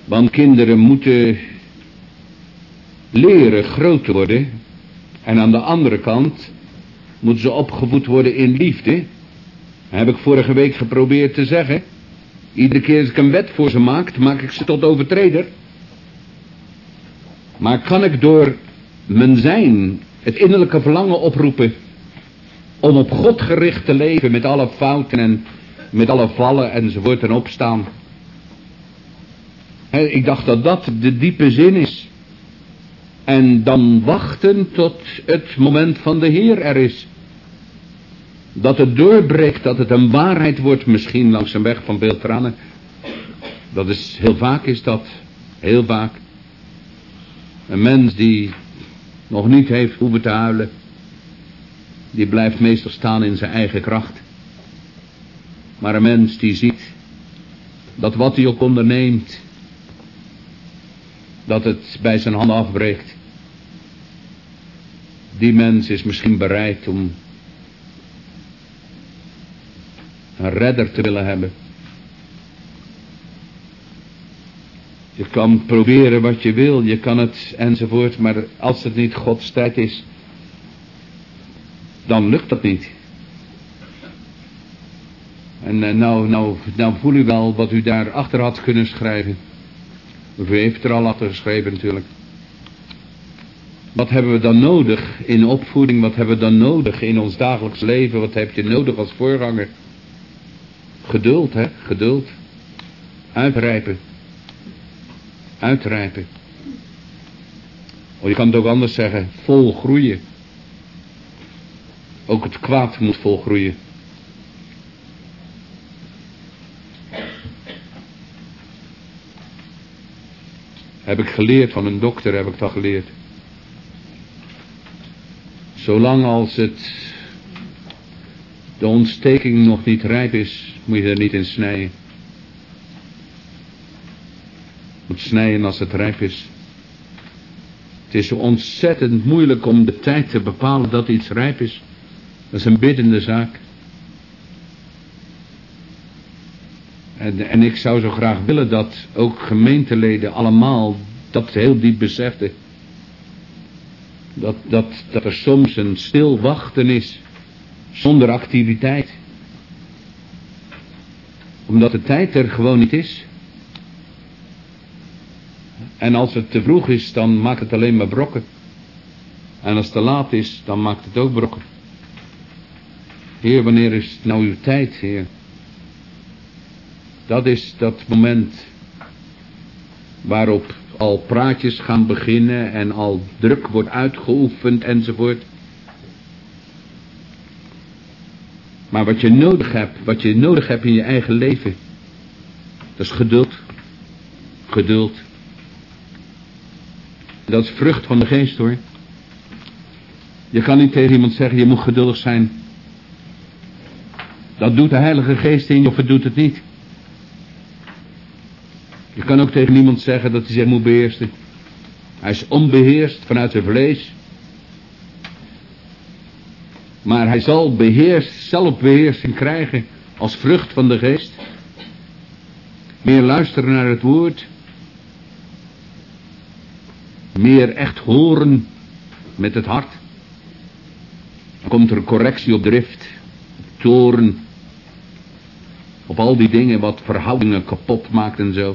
Want kinderen moeten leren groot te worden. En aan de andere kant moeten ze opgevoed worden in liefde. Dat heb ik vorige week geprobeerd te zeggen. Iedere keer als ik een wet voor ze maak ik ze tot overtreder. Maar kan ik door mijn zijn het innerlijke verlangen oproepen om op God gericht te leven met alle fouten en met alle vallen enzovoort en opstaan. Ik dacht dat dat de diepe zin is. En dan wachten tot het moment van de Heer er is. Dat het doorbreekt, dat het een waarheid wordt, misschien langs een weg van veel tranen. Dat is, heel vaak is dat, heel vaak. Een mens die nog niet heeft hoeven te huilen, die blijft meestal staan in zijn eigen kracht. Maar een mens die ziet dat wat hij ook onderneemt, dat het bij zijn hand afbreekt. Die mens is misschien bereid om een redder te willen hebben. Je kan proberen wat je wil, je kan het enzovoort, maar als het niet Gods tijd is, dan lukt dat niet. En nou voel u wel wat u daar achter had kunnen schrijven. Of u heeft er al achter geschreven natuurlijk. Wat hebben we dan nodig in opvoeding? Wat hebben we dan nodig in ons dagelijks leven? Wat heb je nodig als voorganger? Geduld, hè? Geduld. Uitrijpen. Uitrijpen. Oh, je kan het ook anders zeggen. Volgroeien. Ook het kwaad moet volgroeien. Heb ik geleerd van een dokter, heb ik dat geleerd. Zolang als de ontsteking nog niet rijp is, moet je er niet in snijden. Je moet snijden als het rijp is. Het is zo ontzettend moeilijk om de tijd te bepalen dat iets rijp is. Dat is een biddende zaak. En ik zou zo graag willen dat ook gemeenteleden allemaal dat heel diep beseften. Dat er soms een stil wachten is, zonder activiteit. Omdat de tijd er gewoon niet is. En als het te vroeg is, dan maakt het alleen maar brokken. En als het te laat is, dan maakt het ook brokken. Heer, wanneer is nou uw tijd, Heer? Dat is dat moment waarop al praatjes gaan beginnen en al druk wordt uitgeoefend enzovoort. Maar wat je nodig hebt in je eigen leven, dat is geduld. Geduld. Dat is vrucht van de geest, hoor. Je kan niet tegen iemand zeggen, je moet geduldig zijn. Dat doet de Heilige Geest in je of het doet het niet. Je kan ook tegen niemand zeggen dat hij zich moet beheersen. Hij is onbeheerst vanuit zijn vlees. Maar hij zal zelfbeheersing krijgen als vrucht van de geest. Meer luisteren naar het woord. Meer echt horen met het hart. Dan komt er een correctie op drift. Op toren. Op al die dingen wat verhoudingen kapot maakt en zo.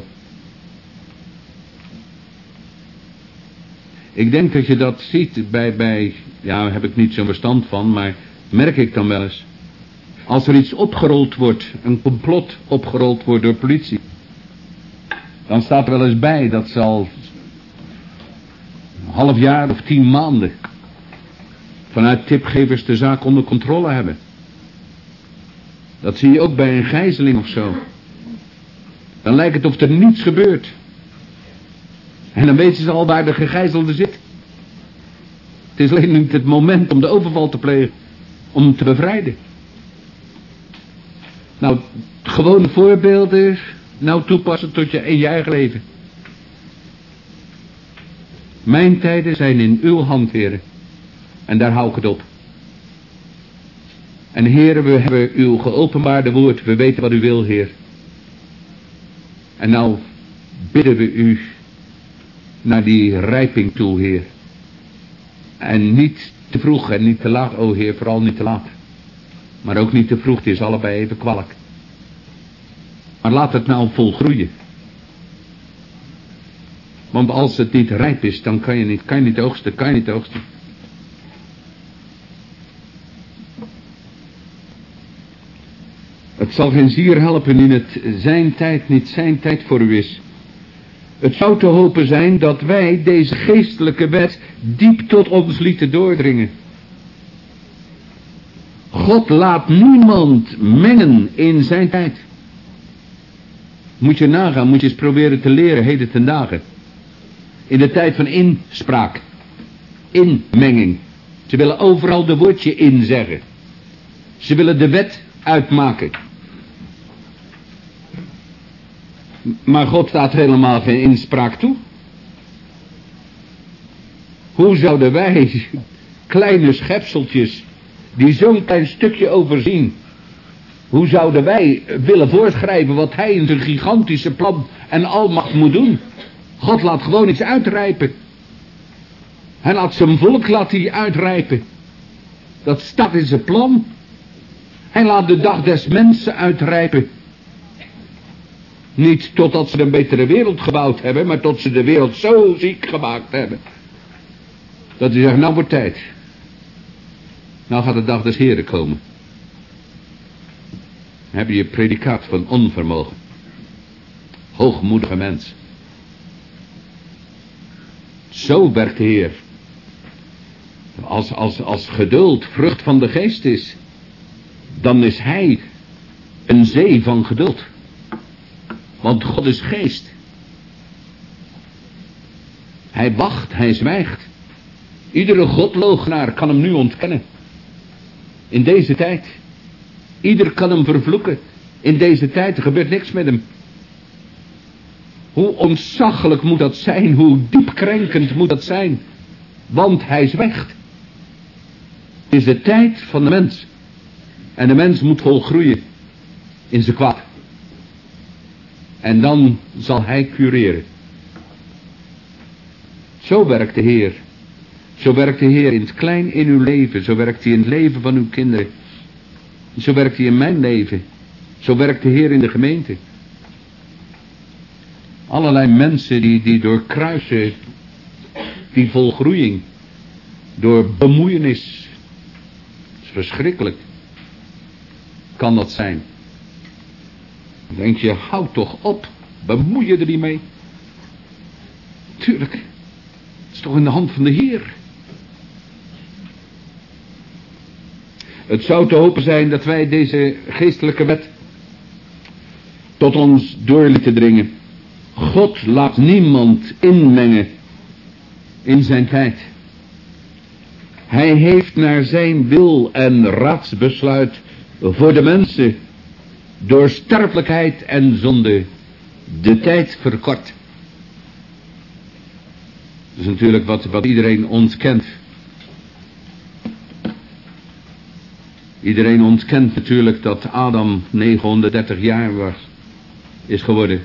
Ik denk dat je dat ziet bij ja, heb ik niet zo'n verstand van, maar merk ik dan wel eens. Als er iets opgerold wordt, een complot opgerold wordt door politie. Dan staat er wel eens bij dat ze al een half jaar of 10 maanden vanuit tipgevers de zaak onder controle hebben. Dat zie je ook bij een gijzeling of zo. Dan lijkt het of er niets gebeurt. En dan weten ze al waar de gegijzelde zit. Het is alleen niet het moment om de overval te plegen. Om hem te bevrijden. Nou, gewone voorbeelden. Nou toepassen tot in je eigen leven. Mijn tijden zijn in uw hand, heren. En daar hou ik het op. En heren, we hebben uw geopenbaarde woord. We weten wat u wil, heer. En nou bidden we u naar die rijping toe, Heer. En niet te vroeg en niet te laat, o Heer, vooral niet te laat. Maar ook niet te vroeg, het is allebei even kwalijk. Maar laat het nou volgroeien. Want als het niet rijp is, dan kan je niet oogsten. Het zal geen zier helpen in het zijn tijd niet zijn tijd voor u is. Het zou te hopen zijn dat wij deze geestelijke wet diep tot ons lieten doordringen. God laat niemand mengen in zijn tijd. Moet je nagaan, moet je eens proberen te leren heden ten dagen. In de tijd van inspraak. Inmenging. Ze willen overal de woordje in zeggen. Ze willen de wet uitmaken. Maar God staat helemaal geen inspraak toe. Hoe zouden wij, kleine schepseltjes, die zo'n klein stukje overzien, hoe zouden wij willen voorschrijven wat hij in zijn gigantische plan en almacht moet doen? God laat gewoon iets uitrijpen. Hij laat zijn volk uitrijpen. Dat staat in zijn plan. Hij laat de dag des mensen uitrijpen. Niet totdat ze een betere wereld gebouwd hebben, maar tot ze de wereld zo ziek gemaakt hebben. Dat hij zegt, nou wordt tijd. Nou gaat de dag des Heren komen. Dan heb je je predicaat van onvermogen. Hoogmoedige mens. Zo werkt de Heer. Als geduld vrucht van de geest is, dan is hij een zee van geduld. Want God is geest. Hij wacht, hij zwijgt. Iedere godloochenaar kan hem nu ontkennen. In deze tijd. Ieder kan hem vervloeken. In deze tijd, er gebeurt niks met hem. Hoe ontzaglijk moet dat zijn, hoe diep krenkend moet dat zijn. Want hij zwijgt. Het is de tijd van de mens. En de mens moet volgroeien in zijn kwaad. En dan zal hij cureren. Zo werkt de Heer. Zo werkt de Heer in het klein in uw leven. Zo werkt hij in het leven van uw kinderen. Zo werkt hij in mijn leven. Zo werkt de Heer in de gemeente. Allerlei mensen die door kruisen, die volgroeiing, door bemoeienis. Dat is verschrikkelijk. Kan dat zijn. Dan denk je, hou toch op. Bemoei je er niet mee. Tuurlijk. Het is toch in de hand van de Heer. Het zou te hopen zijn dat wij deze geestelijke wet tot ons door lieten dringen. God laat niemand inmengen in zijn tijd. Hij heeft naar zijn wil en raadsbesluit voor de mensen door sterfelijkheid en zonde de tijd verkort. Dat is natuurlijk wat iedereen ontkent. Iedereen ontkent natuurlijk dat Adam 930 jaar is geworden.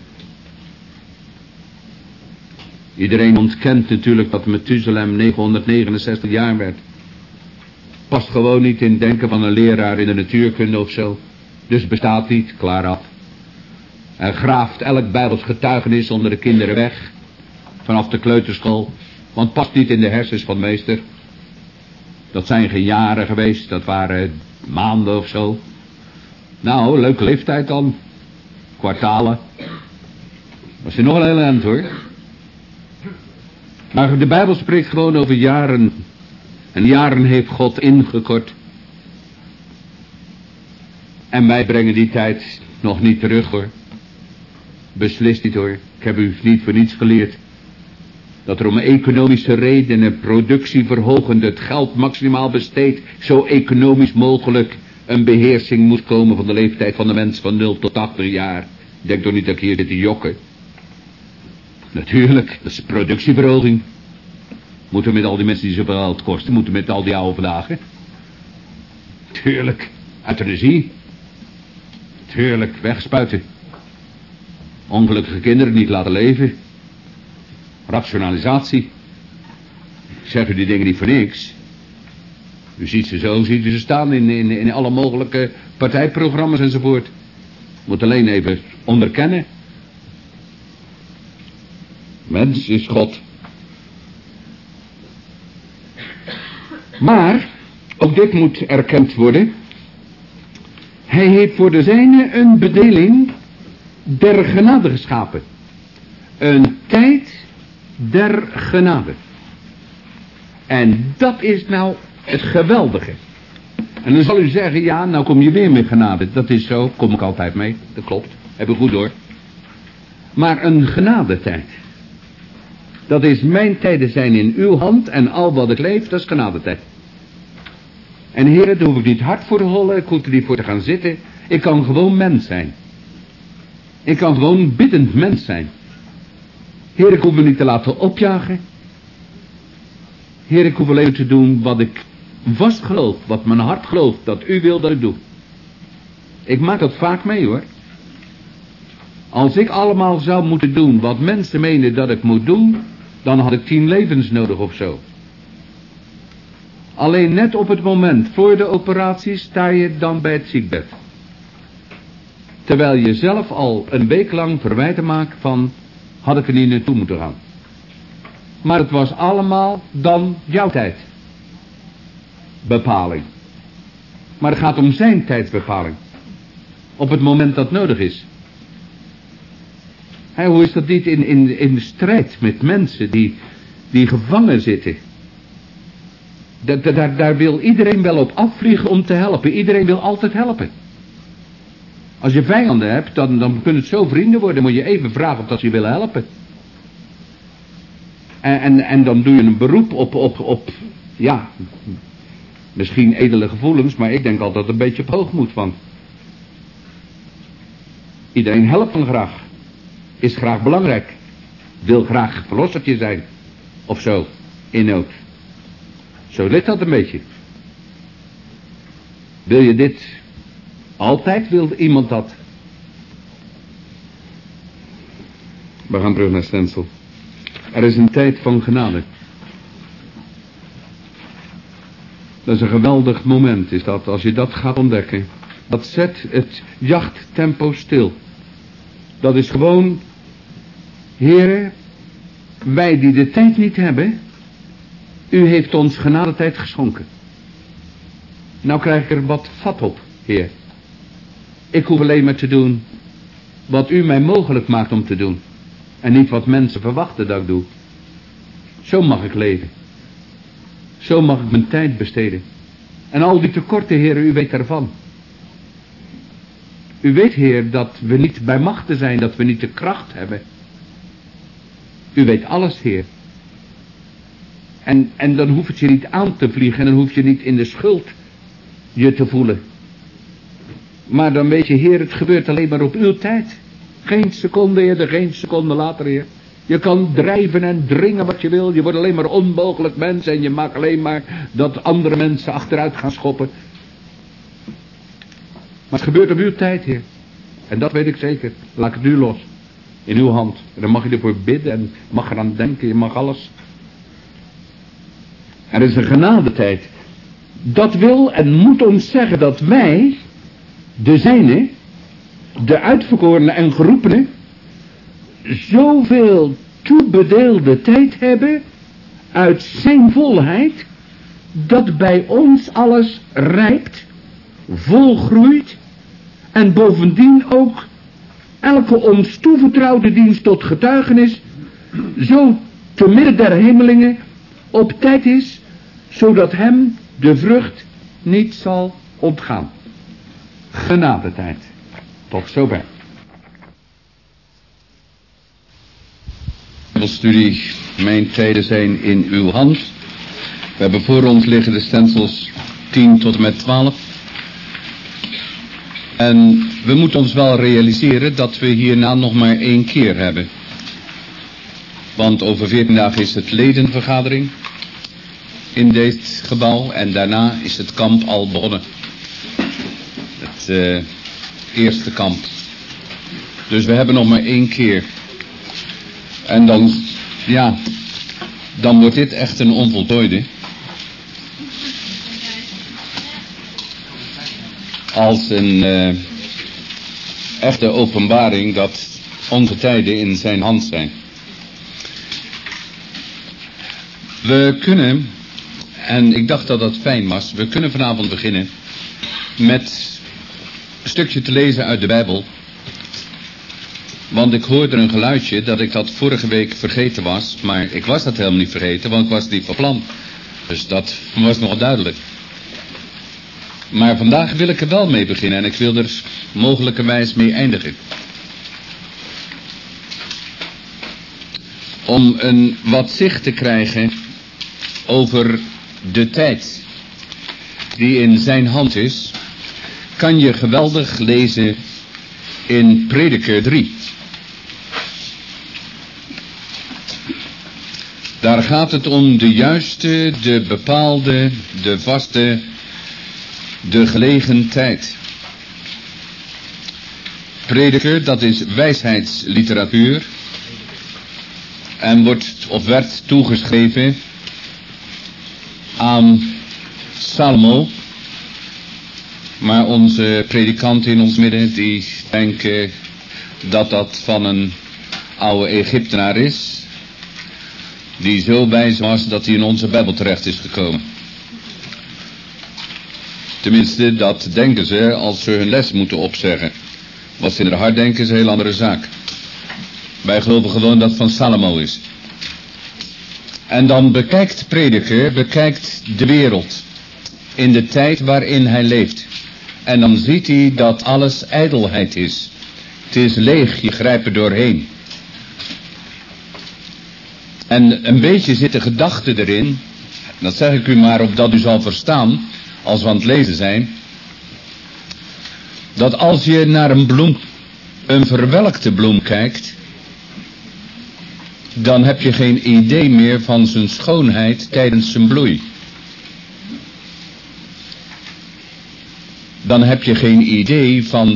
Iedereen ontkent natuurlijk dat Methuselem 969 jaar werd. Past gewoon niet in het denken van een leraar in de natuurkunde of zo. Dus bestaat niet, klaar af. En graaft elk bijbels getuigenis onder de kinderen weg. Vanaf de kleuterschool. Want past niet in de hersens van meester. Dat zijn geen jaren geweest, dat waren maanden of zo. Nou, leuke leeftijd dan. Kwartalen. Was er nog een hele eind hoor. Maar de Bijbel spreekt gewoon over jaren. En jaren heeft God ingekort. En wij brengen die tijd nog niet terug hoor. Beslist niet hoor. Ik heb u niet voor niets geleerd. Dat er om economische redenen, productieverhogend, het geld maximaal besteed, zo economisch mogelijk een beheersing moet komen van de leeftijd van de mens van 0 tot 80 jaar. Ik denk toch niet dat ik hier zit te jokken. Natuurlijk, dat is productieverhoging. Moeten we met al die mensen die zoveel geld kosten, moeten we met al die oude dagen. Tuurlijk, euthanasie. Tuurlijk, wegspuiten. Ongelukkige kinderen niet laten leven. Rationalisatie. Ik zeg u die dingen niet voor niks. U ziet ze zo, ziet u ze staan in alle mogelijke partijprogramma's enzovoort. Moet alleen even onderkennen. Mens is God. Maar, ook dit moet erkend worden. Hij heeft voor de zijne een bedeling der genade geschapen. Een tijd der genade. En dat is nou het geweldige. En dan zal u zeggen, ja, nou kom je weer met genade. Dat is zo, kom ik altijd mee. Dat klopt, heb ik goed door. Maar een genadetijd. Dat is mijn tijden zijn in uw hand en al wat ik leef, dat is genadetijd. En heren, daar hoef ik niet hard voor te hollen, ik hoef er niet voor te gaan zitten. Ik kan gewoon mens zijn. Ik kan gewoon biddend mens zijn. Heer, ik hoef me niet te laten opjagen. Heer, ik hoef alleen te doen wat ik vast geloof, wat mijn hart gelooft, dat u wil dat ik doe. Ik maak dat vaak mee hoor. Als ik allemaal zou moeten doen wat mensen menen dat ik moet doen, dan had ik 10 levens nodig of zo. Alleen net op het moment voor de operatie sta je dan bij het ziekbed. Terwijl je zelf al een week lang verwijten maakt van, had ik er niet naartoe moeten gaan. Maar het was allemaal dan jouw tijd. Bepaling. Maar het gaat om zijn tijdsbepaling. Op het moment dat nodig is. Hoe is dat niet in de strijd met mensen die gevangen zitten? Daar wil iedereen wel op afvliegen om te helpen. Iedereen wil altijd helpen. Als je vijanden hebt, dan kunnen het zo vrienden worden. Dan moet je even vragen of dat ze je willen helpen. En dan doe je een beroep op ja, misschien edele gevoelens, maar ik denk altijd een beetje op hoogmoed van. Iedereen helpt dan graag. Is graag belangrijk. Wil graag verlossertje zijn. Of zo, in nood. Zo ligt dat een beetje. Wil je dit? Altijd wil iemand dat. We gaan terug naar Stenzel. Er is een tijd van genade. Dat is een geweldig moment, is dat, als je dat gaat ontdekken. Dat zet het jachttempo stil. Dat is gewoon, heren, wij die de tijd niet hebben, u heeft ons genadetijd geschonken. Nou krijg ik er wat vat op, Heer. Ik hoef alleen maar te doen wat u mij mogelijk maakt om te doen. En niet wat mensen verwachten dat ik doe. Zo mag ik leven. Zo mag ik mijn tijd besteden. En al die tekorten, Heer, u weet daarvan. U weet, Heer, dat we niet bij machten zijn, dat we niet de kracht hebben. U weet alles, Heer. En dan hoeft het je niet aan te vliegen en dan hoef je niet in de schuld je te voelen. Maar dan weet je, Heer, het gebeurt alleen maar op uw tijd. Geen seconde eerder, geen seconde later, Heer. Je kan drijven en dringen wat je wil. Je wordt alleen maar onmogelijk mens en je maakt alleen maar dat andere mensen achteruit gaan schoppen. Maar het gebeurt op uw tijd, Heer. En dat weet ik zeker. Laat ik het nu los. In uw hand. En dan mag je ervoor bidden en mag eraan denken. Je mag alles. Er is een genadetijd. Dat wil en moet ons zeggen dat wij, de zijne, de uitverkorenen en geroepenen, zoveel toebedeelde tijd hebben uit zijn volheid, dat bij ons alles rijpt, volgroeit en bovendien ook elke ons toevertrouwde dienst tot getuigenis zo te midden der hemelingen op tijd is, zodat hem de vrucht niet zal ontgaan. Genadetijd. Tot zover. Bijbelstudie, mijn tijden zijn in uw hand. We hebben voor ons liggen de stensels 10 tot en met 12. En we moeten ons wel realiseren dat we hierna nog maar 1 keer hebben. Want over 14 dagen is het ledenvergadering in dit gebouw. En daarna is het kamp al begonnen. Het eerste kamp. Dus we hebben nog maar 1 keer. En dan, ja, dan wordt dit echt een onvoltooide. Als een echte openbaring dat onze tijden in zijn hand zijn. We kunnen, en ik dacht dat dat fijn was, we kunnen vanavond beginnen met een stukje te lezen uit de Bijbel. Want ik hoorde een geluidje dat ik dat vorige week vergeten was, maar ik was dat helemaal niet vergeten, want ik was niet van plan. Dus dat was nog duidelijk. Maar vandaag wil ik er wel mee beginnen en ik wil er mogelijkerwijs mee eindigen. Om een wat zicht te krijgen over de tijd die in zijn hand is, kan je geweldig lezen in Prediker 3. Daar gaat het om de juiste, de bepaalde, de vaste, de gelegen tijd. Prediker, dat is wijsheidsliteratuur en werd toegeschreven aan Salomo. Maar onze predikanten in ons midden, die denken dat dat van een oude Egyptenaar is, die zo wijs was dat hij in onze Bijbel terecht is gekomen. Tenminste, dat denken ze als ze hun les moeten opzeggen. Wat ze in haar hart denken is een heel andere zaak. Wij geloven gewoon dat het van Salomo is. En dan bekijkt Prediker, bekijkt de wereld in de tijd waarin hij leeft. En dan ziet hij dat alles ijdelheid is. Het is leeg, je grijpt er doorheen. En een beetje zit de gedachte erin, dat zeg ik u maar opdat u zal verstaan, als we aan het lezen zijn, dat als je naar een bloem, een verwelkte bloem kijkt, dan heb je geen idee meer van zijn schoonheid tijdens zijn bloei. Dan heb je geen idee van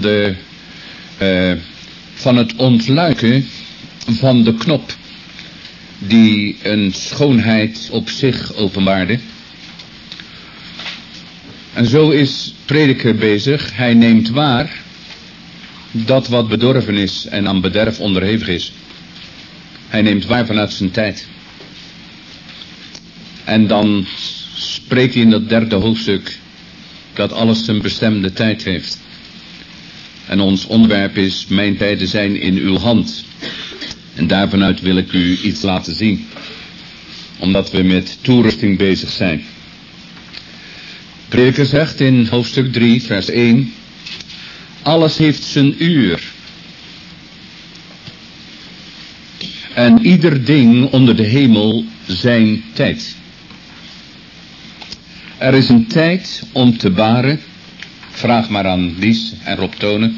van het ontluiken van de knop die een schoonheid op zich openbaarde. En zo is Prediker bezig. Hij neemt waar dat wat bedorven is en aan bederf onderhevig is. Hij neemt waar vanuit zijn tijd. En dan spreekt hij in dat 3e hoofdstuk dat alles zijn bestemde tijd heeft. En ons onderwerp is: mijn tijden zijn in uw hand. En daarvanuit wil ik u iets laten zien. Omdat we met toerusting bezig zijn. Prediker zegt in hoofdstuk 3 vers 1: alles heeft zijn uur. En ieder ding onder de hemel zijn tijd. Er is een tijd om te baren. Vraag maar aan Lies en Rob Tonen.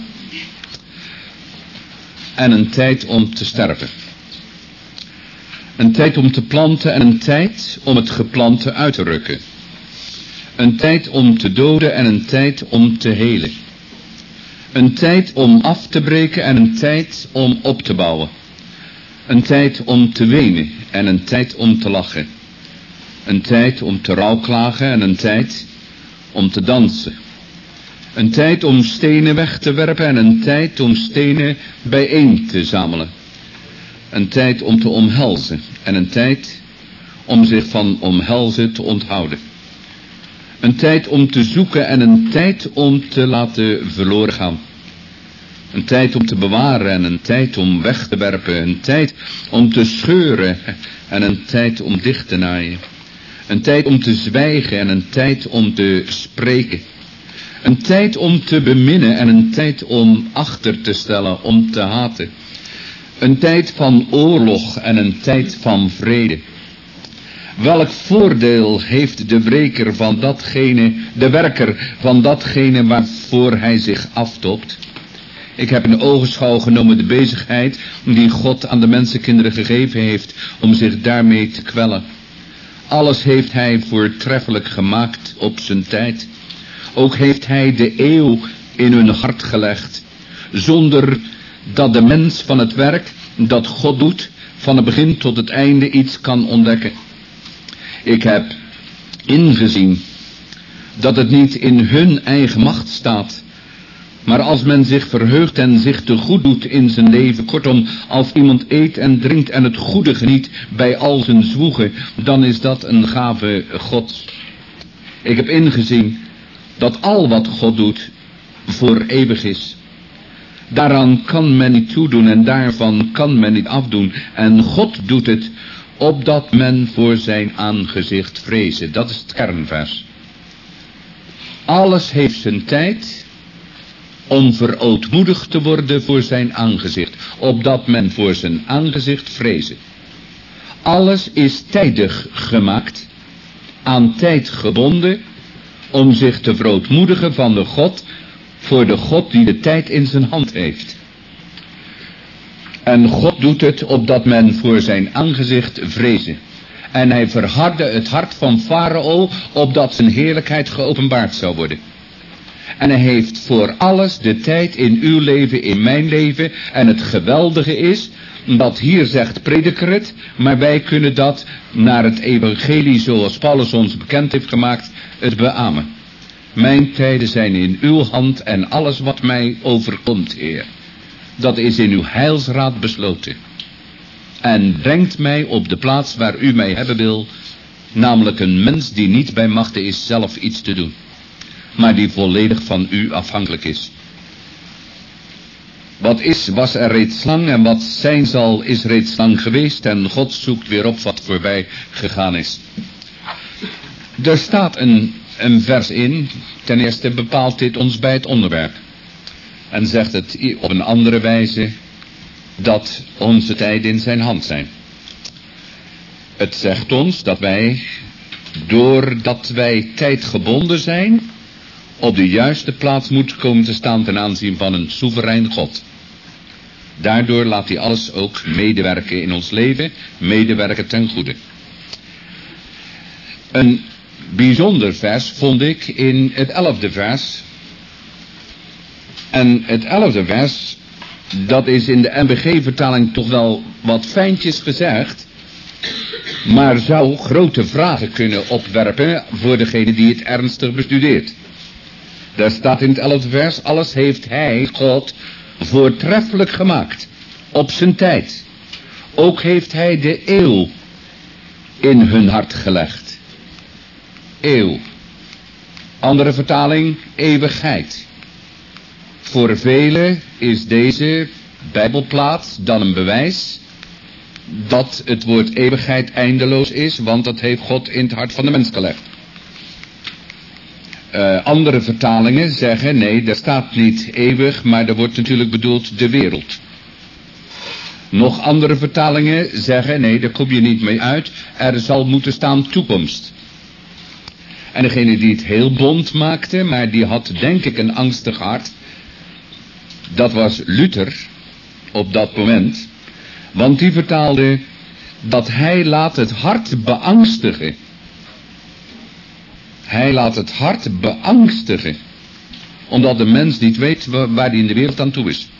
En een tijd om te sterven. Een tijd om te planten en een tijd om het geplante uit te rukken. Een tijd om te doden en een tijd om te helen. Een tijd om af te breken en een tijd om op te bouwen. Een tijd om te wenen en een tijd om te lachen. Een tijd om te rouwklagen en een tijd om te dansen. Een tijd om stenen weg te werpen en een tijd om stenen bijeen te zamelen. Een tijd om te omhelzen en een tijd om zich van omhelzen te onthouden. Een tijd om te zoeken en een tijd om te laten verloren gaan. Een tijd om te bewaren en een tijd om weg te werpen. Een tijd om te scheuren en een tijd om dicht te naaien. Een tijd om te zwijgen en een tijd om te spreken. Een tijd om te beminnen en een tijd om achter te stellen, om te haten. Een tijd van oorlog en een tijd van vrede. Welk voordeel heeft de werker van datgene waarvoor hij zich aftopt? Ik heb in ogenschouw genomen de bezigheid die God aan de mensenkinderen gegeven heeft om zich daarmee te kwellen. Alles heeft hij voortreffelijk gemaakt op zijn tijd. Ook heeft hij de eeuw in hun hart gelegd, zonder dat de mens van het werk dat God doet, van het begin tot het einde iets kan ontdekken. Ik heb ingezien dat het niet in hun eigen macht staat, maar als men zich verheugt en zich te goed doet in zijn leven, kortom, als iemand eet en drinkt en het goede geniet bij al zijn zwoegen, dan is dat een gave Gods. Ik heb ingezien dat al wat God doet voor eeuwig is. Daaraan kan men niet toedoen en daarvan kan men niet afdoen. En God doet het opdat men voor zijn aangezicht vrezen. Dat is het kernvers. Alles heeft zijn tijd om verootmoedigd te worden voor zijn aangezicht, opdat men voor zijn aangezicht vrezen. Alles is tijdig gemaakt, aan tijd gebonden, om zich te verootmoedigen van de God, voor de God die de tijd in zijn hand heeft. En God doet het opdat men voor zijn aangezicht vrezen. En hij verhardde het hart van Farao, opdat zijn heerlijkheid geopenbaard zou worden. En hij heeft voor alles de tijd in uw leven, in mijn leven. En het geweldige is, dat hier zegt prediker het, maar wij kunnen dat naar het evangelie zoals Paulus ons bekend heeft gemaakt, het beamen. Mijn tijden zijn in uw hand en alles wat mij overkomt, Heer, dat is in uw heilsraad besloten. En brengt mij op de plaats waar u mij hebben wil, namelijk een mens die niet bij machte is zelf iets te doen, maar die volledig van u afhankelijk is. Wat is, was er reeds lang en wat zijn zal, is reeds lang geweest en God zoekt weer op wat voorbij gegaan is. Er staat een vers in, ten eerste bepaalt dit ons bij het onderwerp. En zegt het op een andere wijze dat onze tijden in zijn hand zijn. Het zegt ons dat wij, doordat wij tijdgebonden zijn, op de juiste plaats moeten komen te staan ten aanzien van een soeverein God. Daardoor laat hij alles ook medewerken in ons leven, medewerken ten goede. Een bijzonder vers vond ik in het 11e vers. En het 11e vers, dat is in de NBG-vertaling toch wel wat fijntjes gezegd, maar zou grote vragen kunnen opwerpen voor degene die het ernstig bestudeert. Daar staat in het 11e vers, alles heeft hij, God, voortreffelijk gemaakt, op zijn tijd. Ook heeft hij de eeuw in hun hart gelegd. Eeuw. Andere vertaling, eeuwigheid. Voor velen is deze Bijbelplaats dan een bewijs dat het woord eeuwigheid eindeloos is, want dat heeft God in het hart van de mens gelegd. Andere vertalingen zeggen, nee, daar staat niet eeuwig, maar er wordt natuurlijk bedoeld de wereld. Nog andere vertalingen zeggen, nee, daar kom je niet mee uit, er zal moeten staan toekomst. En degene die het heel bont maakte, maar die had denk ik een angstig hart, dat was Luther op dat moment, want die vertaalde dat hij laat het hart beangstigen. Hij laat het hart beangstigen, omdat de mens niet weet waar hij in de wereld aan toe is.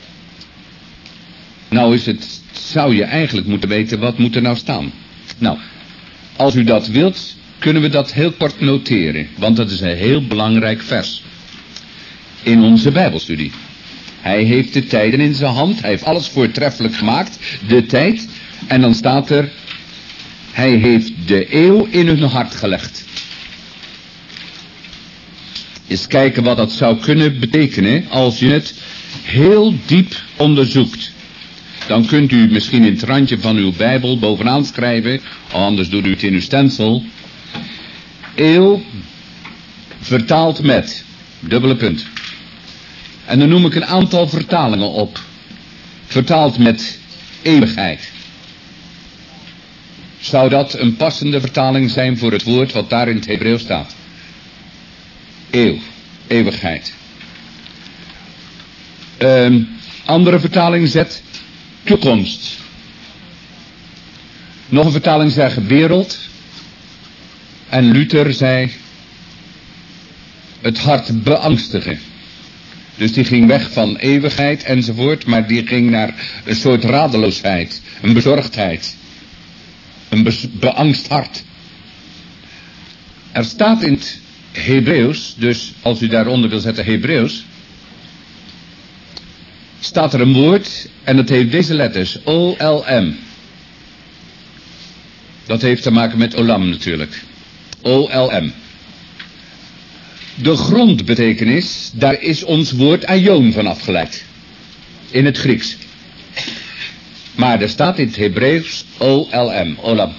Nou zou je eigenlijk moeten weten, wat moet er nou staan? Nou, als u dat wilt, kunnen we dat heel kort noteren, want dat is een heel belangrijk vers in onze Bijbelstudie. Hij heeft de tijden in zijn hand, hij heeft alles voortreffelijk gemaakt, de tijd, en dan staat er, hij heeft de eeuw in hun hart gelegd. Eens kijken wat dat zou kunnen betekenen als je het heel diep onderzoekt. Dan kunt u misschien in het randje van uw Bijbel bovenaan schrijven, anders doet u het in uw stencil. Eeuw vertaald met, dubbele punt. En dan noem ik een aantal vertalingen op. Vertaald met eeuwigheid. Zou dat een passende vertaling zijn voor het woord wat daar in het Hebreeuws staat? Eeuw, eeuwigheid. Andere vertaling zet toekomst. Nog een vertaling zegt wereld. En Luther zei het hart beangstigen. Dus die ging weg van eeuwigheid enzovoort, maar die ging naar een soort radeloosheid, een bezorgdheid, een beangst hart. Er staat in het Hebreeuws, dus als u daaronder wil zetten Hebreeuws, staat er een woord en dat heeft deze letters, O-L-M. Dat heeft te maken met olam natuurlijk. O-L-M. De grondbetekenis, daar is ons woord aion van afgeleid. In het Grieks. Maar er staat in het Hebreeuws O-L-M, olam.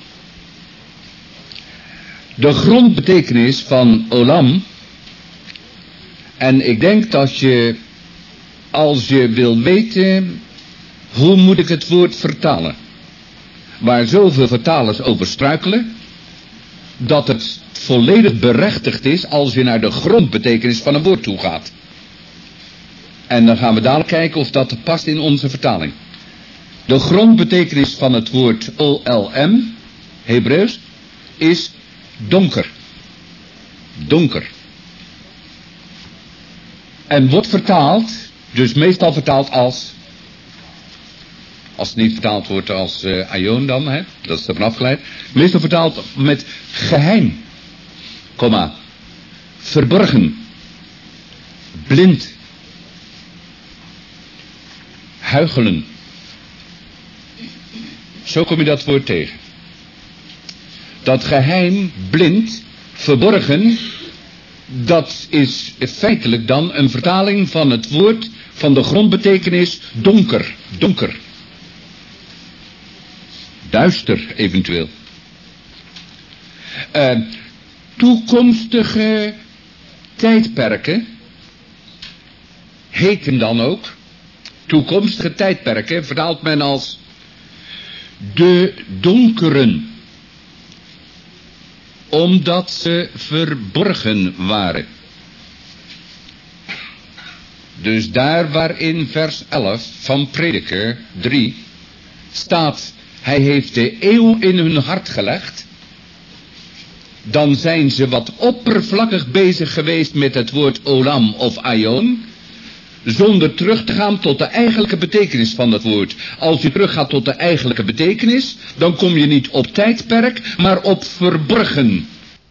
De grondbetekenis van olam. En ik denk dat je, als je wil weten, hoe moet ik het woord vertalen? Waar zoveel vertalers over struikelen, dat het volledig berechtigd is als je naar de grondbetekenis van een woord toe gaat. En dan gaan we dadelijk kijken of dat past in onze vertaling. De grondbetekenis van het woord O-L-M, Hebreeuws, is donker. Donker. En wordt vertaald, dus meestal vertaald als het niet vertaald wordt als aion dan, hè, dat is ervan afgeleid. Meestal vertaald met geheim, komma, verborgen, blind, huichelen. Zo kom je dat woord tegen. Dat geheim, blind, verborgen, dat is feitelijk dan een vertaling van het woord, van de grondbetekenis donker, donker. Duister eventueel. Toekomstige tijdperken heten dan ook, toekomstige tijdperken vertaalt men als de donkeren, omdat ze verborgen waren. Dus daar waarin vers 11 van Prediker 3 staat, hij heeft de eeuw in hun hart gelegd, dan zijn ze wat oppervlakkig bezig geweest met het woord olam of aion, zonder terug te gaan tot de eigenlijke betekenis van dat woord. Als je teruggaat tot de eigenlijke betekenis, dan kom je niet op tijdperk, maar op verborgen,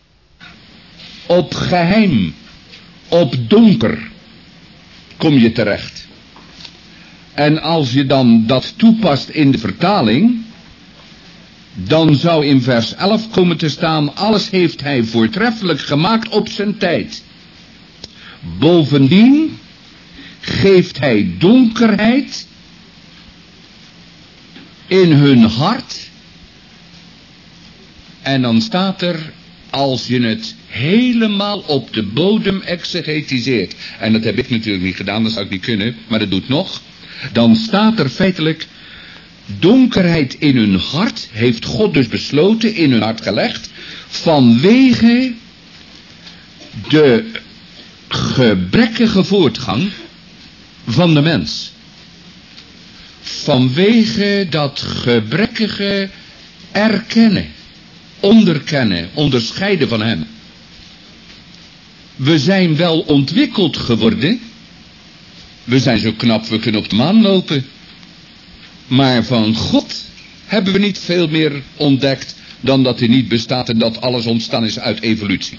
op geheim, op donker kom je terecht. En als je dan dat toepast in de vertaling, dan zou in vers 11 komen te staan, alles heeft hij voortreffelijk gemaakt op zijn tijd. Bovendien geeft hij donkerheid in hun hart. En dan staat er, als je het helemaal op de bodem exegetiseert, en dat heb ik natuurlijk niet gedaan, dat zou ik niet kunnen, maar dat doet nog, dan staat er feitelijk, donkerheid in hun hart heeft God dus besloten, in hun hart gelegd, vanwege de gebrekkige voortgang van de mens. Vanwege dat gebrekkige erkennen, onderkennen, onderscheiden van hem. We zijn wel ontwikkeld geworden. We zijn zo knap, we kunnen op de maan lopen. Maar van God hebben we niet veel meer ontdekt dan dat hij niet bestaat en dat alles ontstaan is uit evolutie.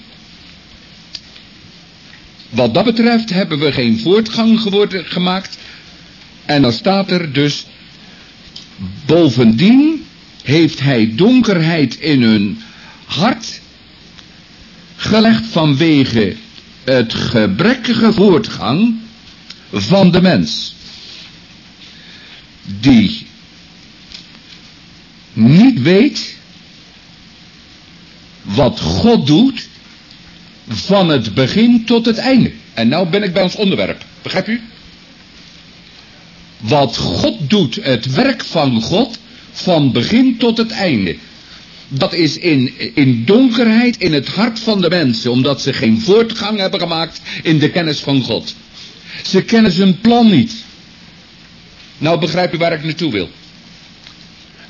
Wat dat betreft hebben we geen voortgang gemaakt. En dan staat er dus, bovendien heeft hij donkerheid in hun hart gelegd vanwege het gebrekkige voortgang van de mens, die niet weet wat God doet van het begin tot het einde. En nou ben ik bij ons onderwerp, begrijp u? Wat God doet, het werk van God, van begin tot het einde. Dat is in donkerheid in het hart van de mensen, omdat ze geen voortgang hebben gemaakt in de kennis van God. Ze kennen zijn plan niet. Nou begrijp je waar ik naartoe wil.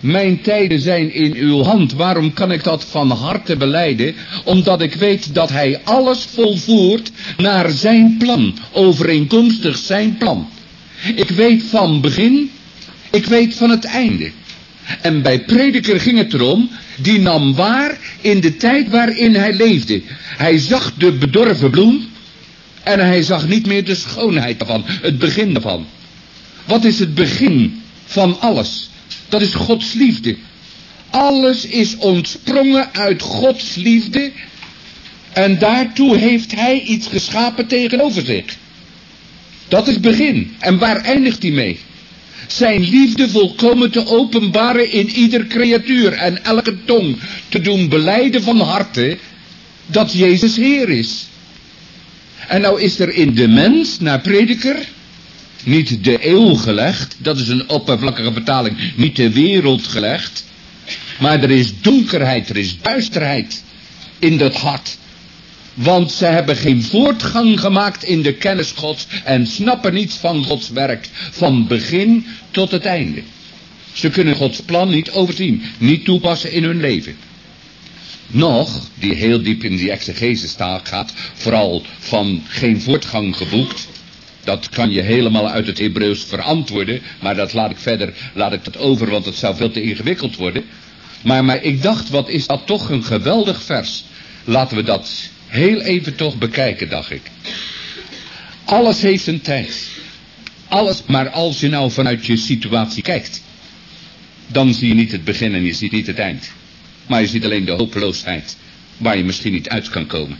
mijn tijden zijn in uw hand. Waarom kan ik dat van harte belijden? Omdat ik weet dat hij alles volvoert naar zijn plan, overeenkomstig zijn plan. Ik weet van begin, ik weet van het einde. En bij Prediker ging het erom, die nam waar in de tijd waarin hij leefde. Hij zag de bedorven bloem en hij zag niet meer de schoonheid daarvan, het begin daarvan. Wat is het begin van alles? Dat is Gods liefde. Alles is ontsprongen uit Gods liefde en daartoe heeft hij iets geschapen tegenover zich. Dat is het begin. En waar eindigt hij mee? Zijn liefde volkomen te openbaren in ieder creatuur en elke tong te doen belijden van harte dat Jezus Heer is. En nou is er in de mens, naar Prediker, niet de eeuw gelegd, dat is een oppervlakkige vertaling, niet de wereld gelegd, maar er is donkerheid, er is duisterheid in dat hart. Want ze hebben geen voortgang gemaakt in de kennis Gods en snappen niets van Gods werk, van begin tot het einde. Ze kunnen Gods plan niet overzien, niet toepassen in hun leven. Nog, die heel diep in die exegese gaat, vooral van geen voortgang geboekt. Dat kan je helemaal uit het Hebreeuws verantwoorden, maar dat laat ik dat over, want het zou veel te ingewikkeld worden. Maar ik dacht, wat is dat toch een geweldig vers. Laten we dat heel even toch bekijken, dacht ik. Alles heeft een tijd. Alles, maar als je nou vanuit je situatie kijkt, dan zie je niet het begin en je ziet niet het eind. Maar je ziet alleen de hopeloosheid, waar je misschien niet uit kan komen.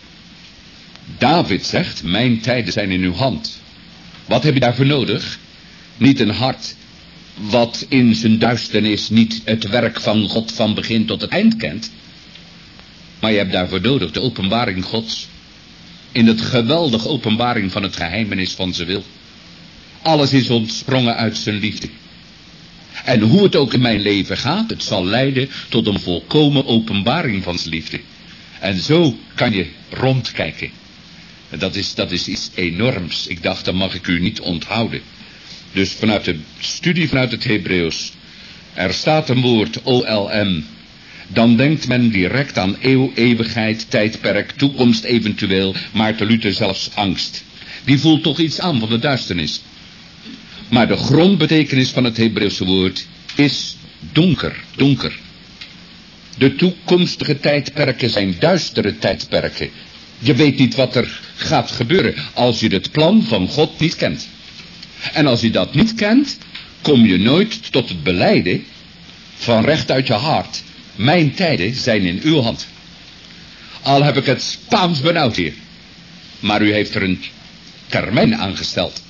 David zegt, mijn tijden zijn in uw hand. Wat heb je daarvoor nodig? Niet een hart wat in zijn duisternis niet het werk van God van begin tot het eind kent. Maar je hebt daarvoor nodig de openbaring Gods. In het geweldige openbaring van het geheimenis van zijn wil. Alles is ontsprongen uit zijn liefde. En hoe het ook in mijn leven gaat, het zal leiden tot een volkomen openbaring van zijn liefde. En zo kan je rondkijken. Dat is iets enorms. Ik dacht, dat mag ik u niet onthouden. Dus vanuit de studie vanuit het Hebreeuws. Er staat een woord OLM. Dan denkt men direct aan eeuw, eeuwigheid, tijdperk, toekomst eventueel. Maarten Luther zelfs angst. Die voelt toch iets aan van de duisternis. Maar de grondbetekenis van het Hebreeuwse woord is donker, donker. De toekomstige tijdperken zijn duistere tijdperken. Je weet niet wat er gaat gebeuren als je het plan van God niet kent. En als je dat niet kent, kom je nooit tot het belijden van recht uit je hart. Mijn tijden zijn in uw hand. Al heb ik het Spaans benauwd hier. Maar u heeft er een termijn aangesteld.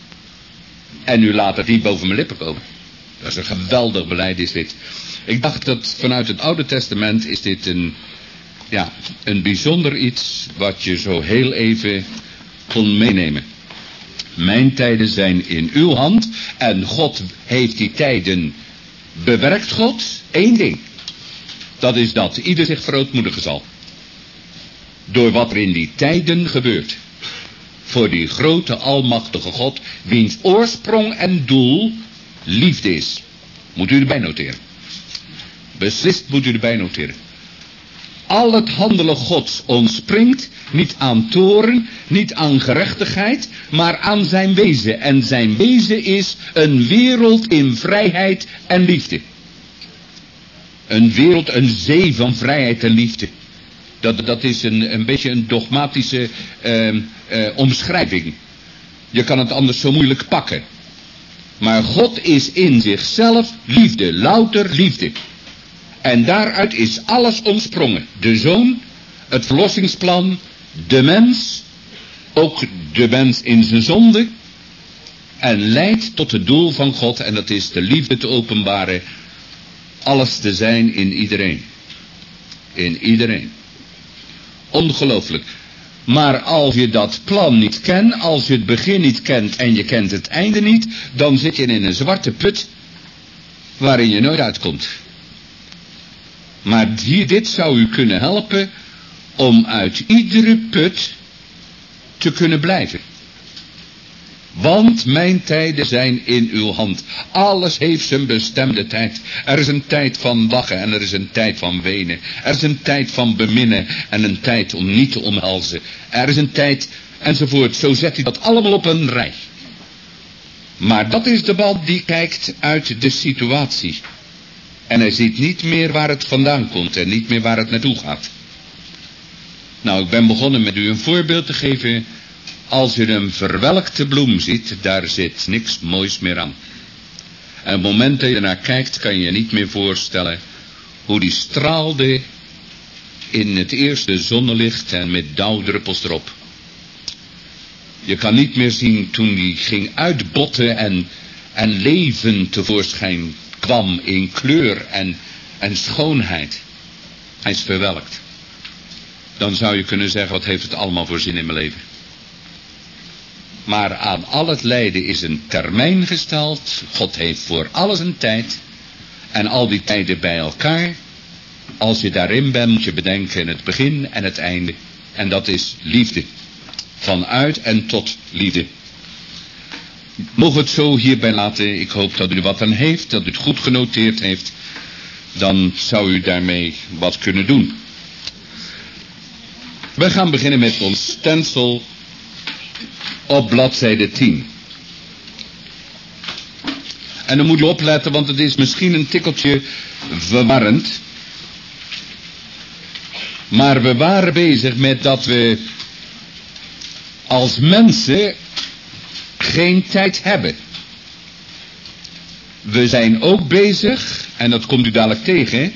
En u laat het niet boven mijn lippen komen. Dat is een geweldig beleid is dit. Ik dacht dat vanuit het Oude Testament is dit een bijzonder iets wat je zo heel even kon meenemen. Mijn tijden zijn in uw hand en God heeft die tijden bewerkt. God, één ding. Dat is dat ieder zich verootmoedigen zal. Door wat er in die tijden gebeurt. Voor die grote almachtige God, wiens oorsprong en doel liefde is. Moet u erbij noteren. Beslist moet u erbij noteren. Al het handelen Gods ontspringt niet aan toorn, niet aan gerechtigheid, maar aan zijn wezen. En zijn wezen is een wereld in vrijheid en liefde. Een wereld, een zee van vrijheid en liefde. Dat is een beetje een dogmatische omschrijving. Je kan het anders zo moeilijk pakken. Maar God is in zichzelf liefde, louter liefde. En daaruit is alles ontsprongen. De Zoon, het verlossingsplan, de mens, ook de mens in zijn zonde. En leidt tot het doel van God en dat is de liefde te openbaren. Alles te zijn in iedereen. In iedereen. Ongelooflijk. Maar als je dat plan niet kent, als je het begin niet kent en je kent het einde niet, dan zit je in een zwarte put waarin je nooit uitkomt. Maar dit zou u kunnen helpen om uit iedere put te kunnen blijven. Want mijn tijden zijn in uw hand. Alles heeft zijn bestemde tijd. Er is een tijd van lachen en er is een tijd van wenen. Er is een tijd van beminnen en een tijd om niet te omhelzen. Er is een tijd enzovoort. Zo zet hij dat allemaal op een rij. Maar dat is de man die kijkt uit de situatie. En hij ziet niet meer waar het vandaan komt en niet meer waar het naartoe gaat. Nou, ik ben begonnen met u een voorbeeld te geven. Als u een verwelkte bloem ziet, daar zit niks moois meer aan. En op het moment dat je ernaar kijkt, kan je je niet meer voorstellen hoe die straalde in het eerste zonnelicht en met dauwdruppels erop. Je kan niet meer zien toen die ging uitbotten en leven tevoorschijn kwam in kleur en schoonheid. Hij is verwelkt. Dan zou je kunnen zeggen, wat heeft het allemaal voor zin in mijn leven? Maar aan al het lijden is een termijn gesteld. God heeft voor alles een tijd. En al die tijden bij elkaar. Als je daarin bent, moet je bedenken het begin en het einde. En dat is liefde. Vanuit en tot liefde. Mogen we het zo hierbij laten. Ik hoop dat u er wat aan heeft. Dat u het goed genoteerd heeft. Dan zou u daarmee wat kunnen doen. We gaan beginnen met ons stencil op bladzijde 10. En dan moet u opletten, want het is misschien een tikkeltje verwarrend. Maar we waren bezig met dat we als mensen geen tijd hebben. We zijn ook bezig, en dat komt u dadelijk tegen,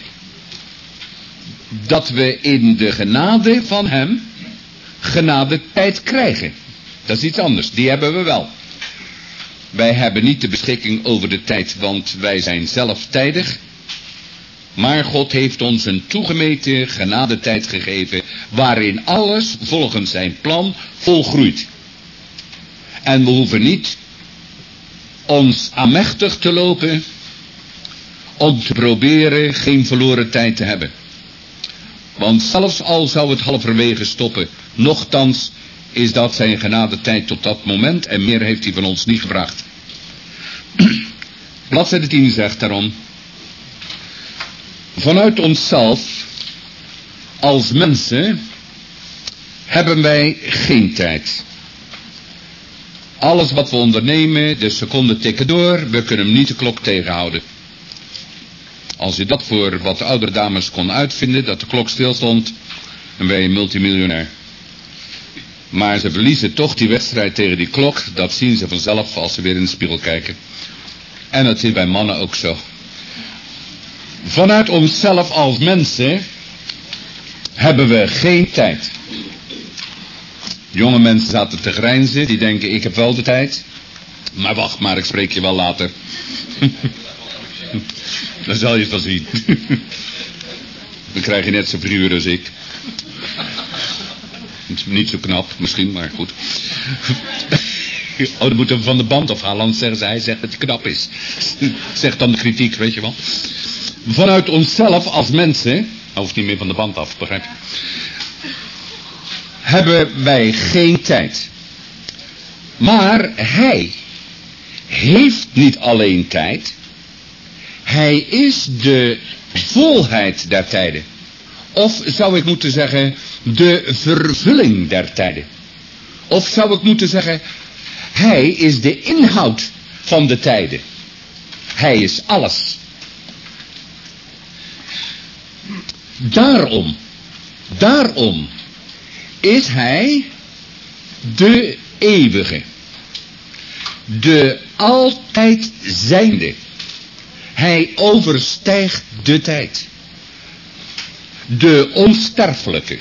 dat we in de genade van hem genade tijd krijgen. Dat is iets anders, die hebben we wel. Wij hebben niet de beschikking over de tijd, want wij zijn zelf tijdig. Maar God heeft ons een toegemeten genadetijd gegeven, waarin alles volgens zijn plan volgroeit. En we hoeven niet ons aanmächtig te lopen om te proberen geen verloren tijd te hebben. Want zelfs al zou het halverwege stoppen, nochtans is dat zijn genadetijd tot dat moment en meer heeft hij van ons niet gebracht. Bladzijde 10 zegt daarom: vanuit onszelf als mensen hebben wij geen tijd. Alles wat we ondernemen, de seconden tikken door, we kunnen hem niet de klok tegenhouden. Als je dat voor wat oudere dames kon uitvinden, dat de klok stilstond, dan ben je multimiljonair. Maar ze verliezen toch die wedstrijd tegen die klok, dat zien ze vanzelf als ze weer in de spiegel kijken. En dat is bij mannen ook zo. Vanuit onszelf als mensen hebben we geen tijd. Jonge mensen zaten te grijnzen, die denken ik heb wel de tijd. Maar wacht maar, ik spreek je wel later. Dan zal je het wel zien. Dan krijg je net zoveel uur als ik. Niet zo knap, misschien, maar goed. Oh, dan moeten we van de band afhalen, anders zeggen ze, hij zegt dat hij knap is. Zegt dan de kritiek, weet je wel. Vanuit onszelf als mensen, hij hoeft niet meer van de band af, begrijp je, hebben wij geen tijd. Maar hij heeft niet alleen tijd, hij is de volheid der tijden. Of zou ik moeten zeggen, de vervulling der tijden. Of zou ik moeten zeggen, hij is de inhoud van de tijden. Hij is alles. Daarom is hij de eeuwige. De altijd zijnde. Hij overstijgt de tijd. De onsterfelijke.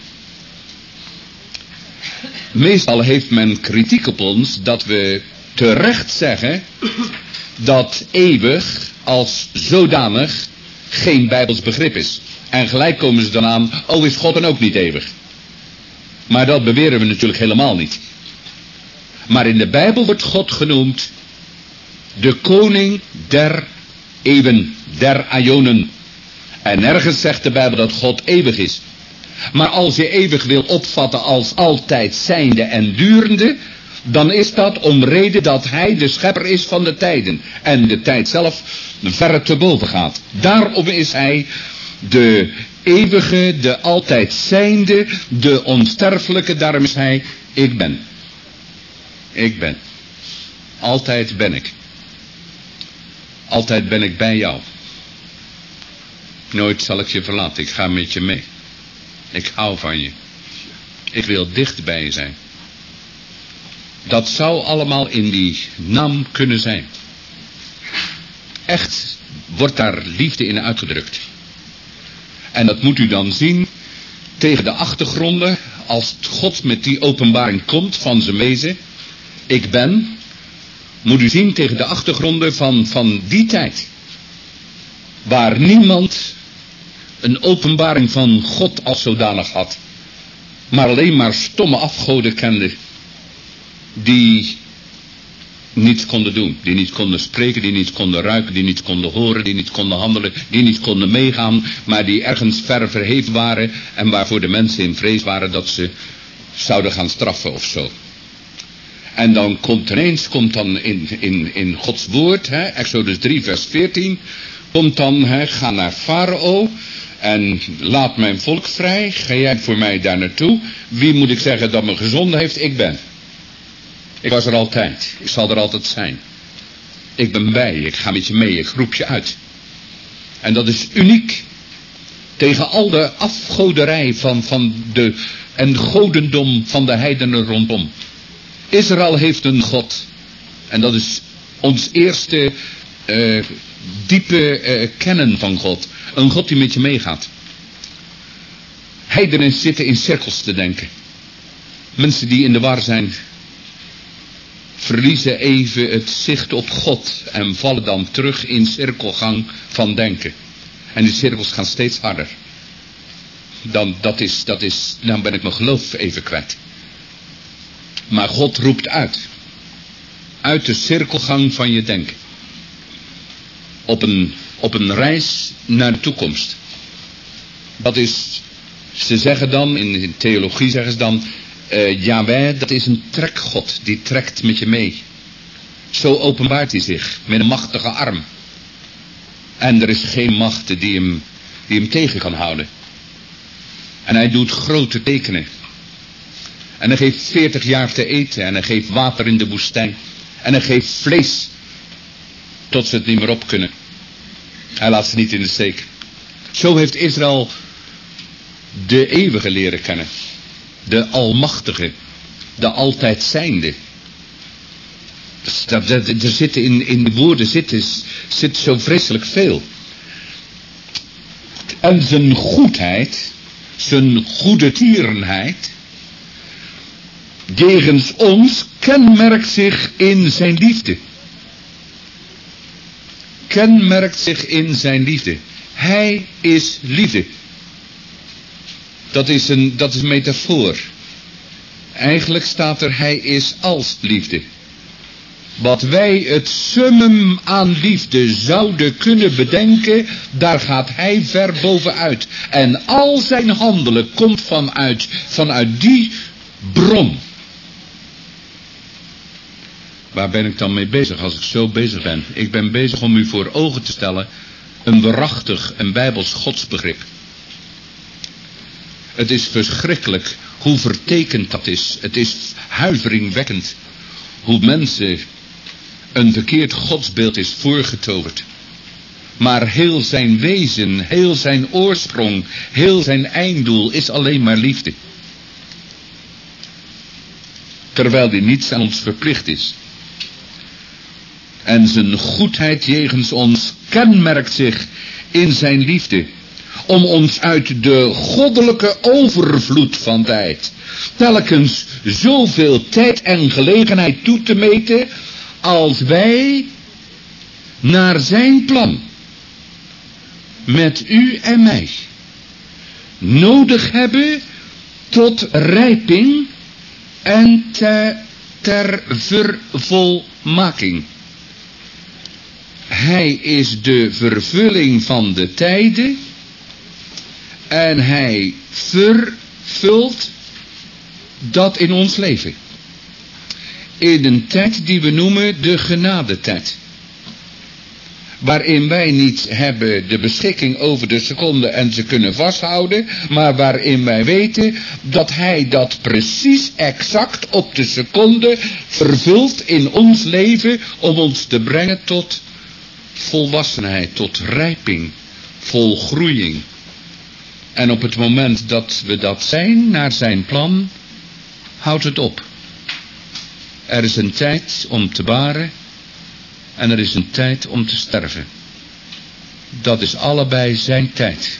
Meestal heeft men kritiek op ons dat we terecht zeggen dat eeuwig als zodanig geen Bijbels begrip is. En gelijk komen ze dan aan, oh is God dan ook niet eeuwig? Maar dat beweren we natuurlijk helemaal niet. Maar in de Bijbel wordt God genoemd de koning der eeuwen, der aionen. En nergens zegt de Bijbel dat God eeuwig is. Maar als je eeuwig wil opvatten als altijd zijnde en durende, dan is dat om reden dat hij de schepper is van de tijden. En de tijd zelf verre te boven gaat. Daarom is hij de eeuwige, de altijd zijnde, de onsterfelijke. Daarom is hij, ik ben. Ik ben. Altijd ben ik. Altijd ben ik bij jou. Nooit zal ik je verlaten. Ik ga met je mee. Ik hou van je. Ik wil dicht bij je zijn. Dat zou allemaal in die naam kunnen zijn. Echt wordt daar liefde in uitgedrukt. En dat moet u dan zien tegen de achtergronden als God met die openbaring komt van zijn wezen. Ik ben. Moet u zien tegen de achtergronden van die tijd. Waar niemand een openbaring van God als zodanig had. Maar alleen maar stomme afgoden kende. Die niets konden doen. Die niet konden spreken, die niet konden ruiken, die niet konden horen, die niet konden handelen, die niet konden meegaan. Maar die ergens ver verheven waren en waarvoor de mensen in vrees waren dat ze zouden gaan straffen of zo. En dan komt in Gods woord, Exodus 3 vers 14, komt dan, ga naar Farao en laat mijn volk vrij, ga jij voor mij daar naartoe. Wie moet ik zeggen dat me gezonden heeft? Ik ben. Ik was er altijd, ik zal er altijd zijn. Ik ben bij je, ik ga met je mee, ik roep je uit. En dat is uniek tegen al de afgoderij en godendom van de heidenen rondom. Israël heeft een God. En dat is ons eerste diepe kennen van God. Een God die met je meegaat. Heidenen zitten in cirkels te denken. Mensen die in de war zijn, verliezen even het zicht op God en vallen dan terug in cirkelgang van denken. En die cirkels gaan steeds harder. Dan ben ik mijn geloof even kwijt. Maar God roept uit. Uit de cirkelgang van je denken. Op een reis naar de toekomst. Dat is, ze zeggen dan, in theologie zeggen ze dan, Yahweh, dat is een trekgod. Die trekt met je mee. Zo openbaart hij zich. Met een machtige arm. En er is geen macht die hem tegen kan houden. En hij doet grote tekenen. En hij geeft 40 jaar te eten. En hij geeft water in de woestijn. En hij geeft vlees. Tot ze het niet meer op kunnen. Hij laat ze niet in de steek. Zo heeft Israël de eeuwige leren kennen. De almachtige. De altijd zijnde. Er zitten in de woorden zit zo vreselijk veel. En zijn goedheid. Zijn goede tierenheid. Jegens ons kenmerkt zich in zijn liefde. Kenmerkt zich in zijn liefde. Hij is liefde. Dat is een metafoor. Eigenlijk staat er, hij is als liefde. Wat wij het summum aan liefde zouden kunnen bedenken, daar gaat hij ver bovenuit. En al zijn handelen komt vanuit die bron. Waar ben ik dan mee bezig als ik zo bezig ben? Ik ben bezig om u voor ogen te stellen een waarachtig en bijbels godsbegrip. Het is verschrikkelijk hoe vertekend dat is. Het is huiveringwekkend hoe mensen een verkeerd godsbeeld is voorgetoverd. Maar heel zijn wezen, heel zijn oorsprong, heel zijn einddoel is alleen maar liefde. Terwijl die niets aan ons verplicht is. En zijn goedheid jegens ons kenmerkt zich in zijn liefde. Om ons uit de goddelijke overvloed van tijd telkens zoveel tijd en gelegenheid toe te meten als wij naar zijn plan met u en mij nodig hebben tot rijping en ter vervolmaking. Hij is de vervulling van de tijden en hij vervult dat in ons leven. in een tijd die we noemen de genadetijd. Waarin wij niet hebben de beschikking over de seconde en ze kunnen vasthouden, maar waarin wij weten dat hij dat precies exact op de seconde vervult in ons leven om ons te brengen tot volwassenheid, tot rijping, volgroeiing. En op het moment dat we dat zijn, naar zijn plan, houdt het op. Er is een tijd om te baren en er is een tijd om te sterven. Dat is allebei zijn tijd.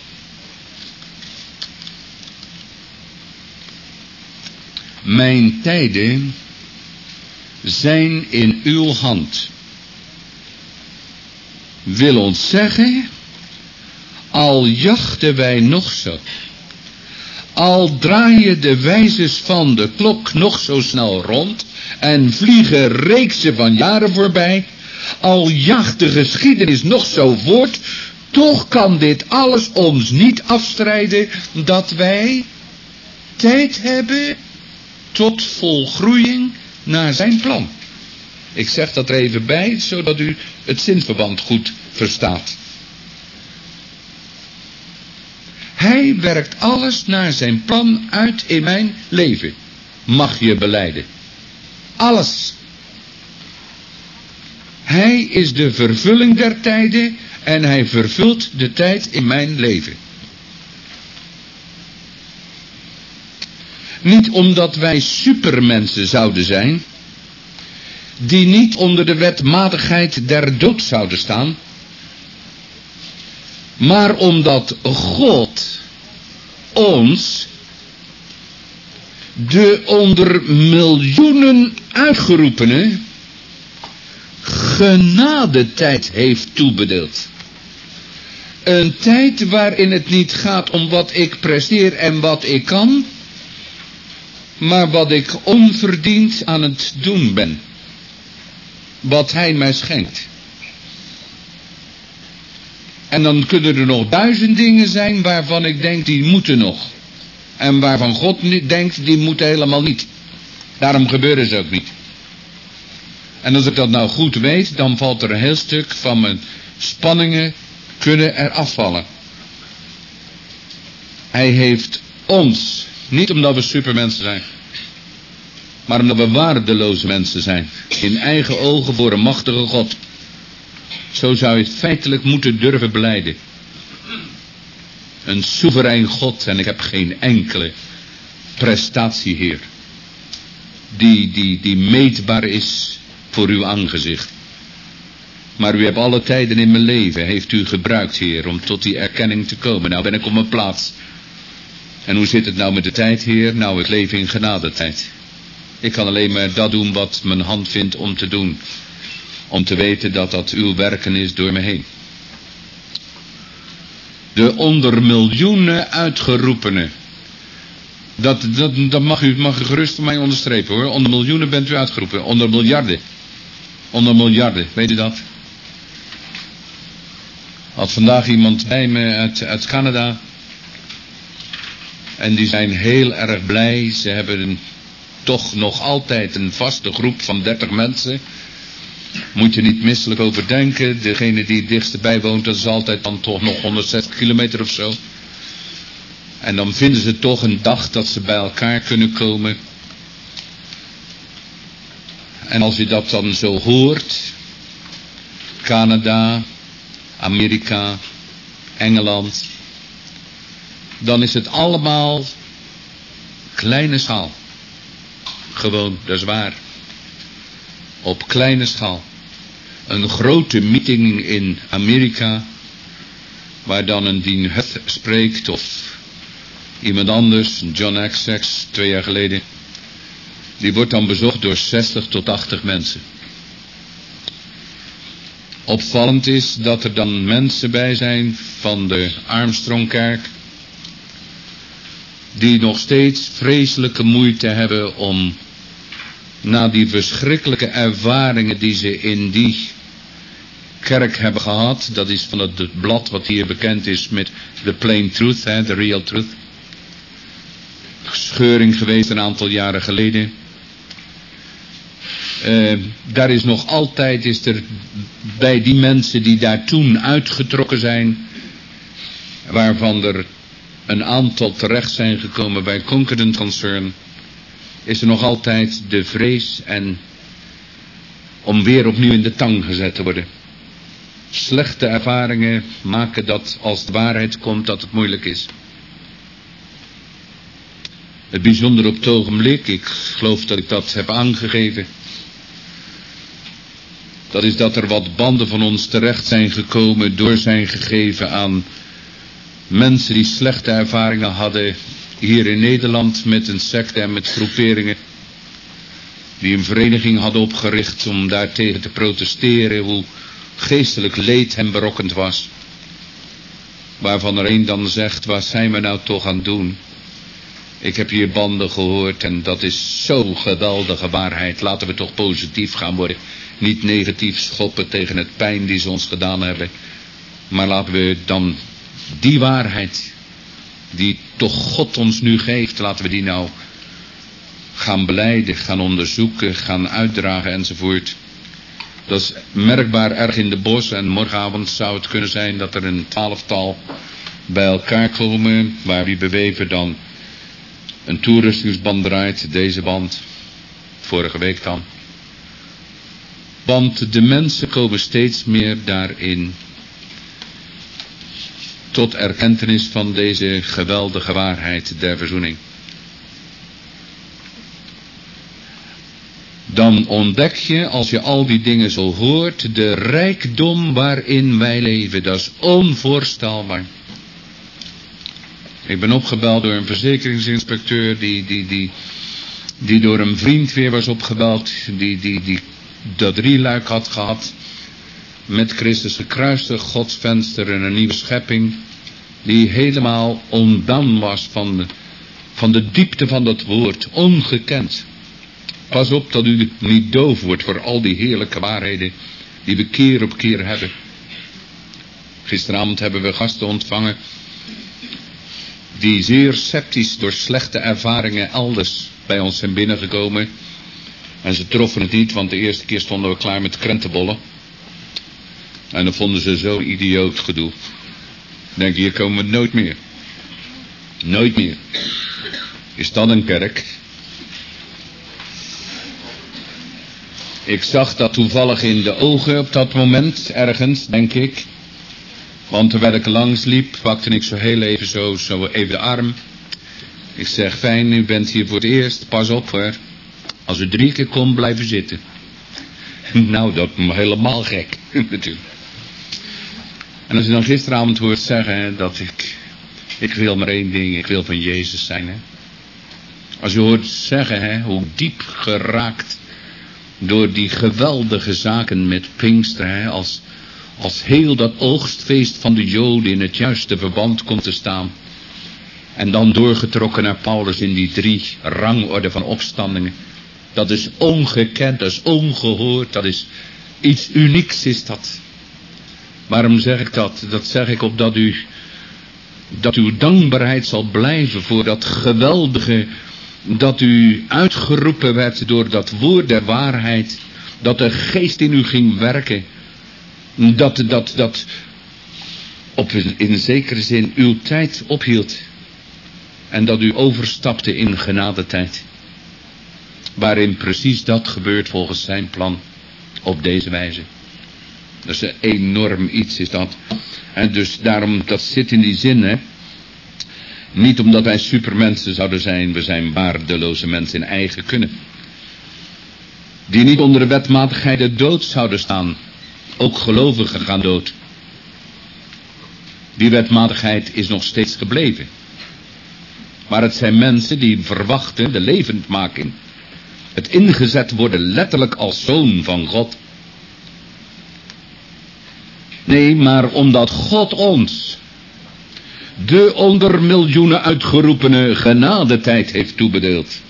Mijn tijden zijn in uw hand. Wil ons zeggen, al jachten wij nog zo, al draaien de wijzers van de klok nog zo snel rond en vliegen reeksen van jaren voorbij, al jaagt de geschiedenis nog zo voort, toch kan dit alles ons niet afstrijden dat wij tijd hebben tot volgroeiing naar zijn plan. Ik zeg dat er even bij, zodat u het zinverband goed verstaat. Hij werkt alles naar zijn plan uit in mijn leven. Mag je belijden. Alles. Hij is de vervulling der tijden en hij vervult de tijd in mijn leven. Niet omdat wij supermensen zouden zijn, die niet onder de wetmatigheid der dood zouden staan, maar omdat God ons de onder miljoenen uitgeroepene genadetijd heeft toebedeeld. Een tijd waarin het niet gaat om wat ik presteer en wat ik kan, maar wat ik onverdiend aan het doen ben. Wat hij mij schenkt. En dan kunnen er nog 1000 dingen zijn waarvan ik denk die moeten nog. En waarvan God denkt die moeten helemaal niet. Daarom gebeuren ze ook niet. En als ik dat nou goed weet, dan valt er een heel stuk van mijn spanningen kunnen er afvallen. Hij heeft ons, niet omdat we supermensen zijn, maar omdat we waardeloze mensen zijn, in eigen ogen voor een machtige God. Zo zou je het feitelijk moeten durven belijden. Een soeverein God en ik heb geen enkele prestatieheer die meetbaar is voor uw aangezicht. Maar u hebt alle tijden in mijn leven, heeft u gebruikt, Heer, om tot die erkenning te komen. Nou ben ik op mijn plaats. En hoe zit het nou met de tijd, Heer? Nou, ik leef in genadetijd. Ik kan alleen maar dat doen wat mijn hand vindt om te doen. Om te weten dat dat uw werken is door me heen. De onder miljoenen uitgeroepenen. Dat mag u gerust voor mij onderstrepen hoor. Onder miljoenen bent u uitgeroepen. Onder miljarden. Onder miljarden, weet u dat? Had vandaag iemand bij me uit Canada. En die zijn heel erg blij. Ze hebben toch nog altijd een vaste groep van 30 mensen. Moet je niet misselijk over denken. Degene die het dichtst bij woont, dat is altijd dan toch nog 160 kilometer of zo. En dan vinden ze toch een dag dat ze bij elkaar kunnen komen. En als je dat dan zo hoort. Canada, Amerika, Engeland. Dan is het allemaal kleine schaal. Gewoon, dat is waar. Op kleine schaal. Een grote meeting in Amerika. Waar dan een Dean Huth spreekt. Of iemand anders. John X, 2 jaar geleden. Die wordt dan bezocht door 60 tot 80 mensen. Opvallend is dat er dan mensen bij zijn van de Armstrongkerk. Die nog steeds vreselijke moeite hebben om na die verschrikkelijke ervaringen die ze in die kerk hebben gehad. Dat is van het blad wat hier bekend is met The Plain Truth, The Real Truth. Scheuring geweest een aantal jaren geleden. Daar is nog altijd, is er bij die mensen die daar toen uitgetrokken zijn, waarvan er een aantal terecht zijn gekomen bij Concordant Concern, is er nog altijd de vrees en om weer opnieuw in de tang gezet te worden. Slechte ervaringen maken dat als de waarheid komt dat het moeilijk is. Het bijzondere op het ogenblik, ik geloof dat ik dat heb aangegeven, dat is dat er wat banden van ons terecht zijn gekomen, door zijn gegeven aan mensen die slechte ervaringen hadden hier in Nederland met een secte en met groeperingen. Die een vereniging hadden opgericht om daartegen te protesteren, hoe geestelijk leed hem berokkend was. Waarvan er een dan zegt, wat zijn we nou toch aan het doen? Ik heb hier banden gehoord en dat is zo'n geweldige waarheid. Laten we toch positief gaan worden. Niet negatief schoppen tegen het pijn die ze ons gedaan hebben. Maar laten we dan die waarheid, die toch God ons nu geeft, laten we die nou gaan belijden, gaan onderzoeken, gaan uitdragen enzovoort. Dat is merkbaar erg in de bos en morgenavond zou het kunnen zijn dat er een 12-tal bij elkaar komen, waar wie beweven dan een toerustingsband draait, deze band, vorige week dan. Want de mensen komen steeds meer daarin tot erkentenis van deze geweldige waarheid der verzoening. Dan ontdek je, als je al die dingen zo hoort, de rijkdom waarin wij leven. Dat is onvoorstelbaar. Ik ben opgebeld door een verzekeringsinspecteur die door een vriend weer was opgebeld, die dat drieluik had gehad, met Christus gekruisigd, Gods venster en een nieuwe schepping, die helemaal ontdaan was van de diepte van dat woord, ongekend. Pas op dat u niet doof wordt voor al die heerlijke waarheden die we keer op keer hebben. Gisteravond hebben we gasten ontvangen die zeer sceptisch door slechte ervaringen elders bij ons zijn binnengekomen. En ze troffen het niet, want de eerste keer stonden we klaar met krentenbollen. En dan vonden ze zo idioot gedoe. Denk je, hier komen we nooit meer. Nooit meer. Is dat een kerk? Ik zag dat toevallig in de ogen op dat moment, ergens, denk ik. Want terwijl ik langs liep, pakte ik zo heel even zo even de arm. Ik zeg, fijn, u bent hier voor het eerst, pas op hoor. Als u 3 keer komt, blijven zitten. Nou, dat is helemaal gek, natuurlijk. En als u dan gisteravond hoort zeggen dat ik wil maar één ding, ik wil van Jezus zijn. Hè. Als u hoort zeggen hoe diep geraakt door die geweldige zaken met Pinkster, als heel dat oogstfeest van de Joden in het juiste verband komt te staan. En dan doorgetrokken naar Paulus in die 3 rangorde van opstandingen. Dat is ongekend, dat is ongehoord, dat is iets unieks is dat. Waarom zeg ik dat? Dat zeg ik opdat uw dankbaarheid zal blijven voor dat geweldige, dat u uitgeroepen werd door dat woord der waarheid, dat de geest in u ging werken, dat in zekere zin uw tijd ophield en dat u overstapte in genadetijd, waarin precies dat gebeurt volgens zijn plan op deze wijze. Dat is een enorm iets is dat. En dus daarom, dat zit in die zin, hè. Niet omdat wij supermensen zouden zijn, we zijn waardeloze mensen in eigen kunnen. Die niet onder de wetmatigheid der dood zouden staan. Ook gelovigen gaan dood. Die wetmatigheid is nog steeds gebleven. Maar het zijn mensen die verwachten de levendmaking. Het ingezet worden letterlijk als zoon van God. Nee, maar omdat God ons de onder miljoenen uitgeroepene genadetijd heeft toebedeeld.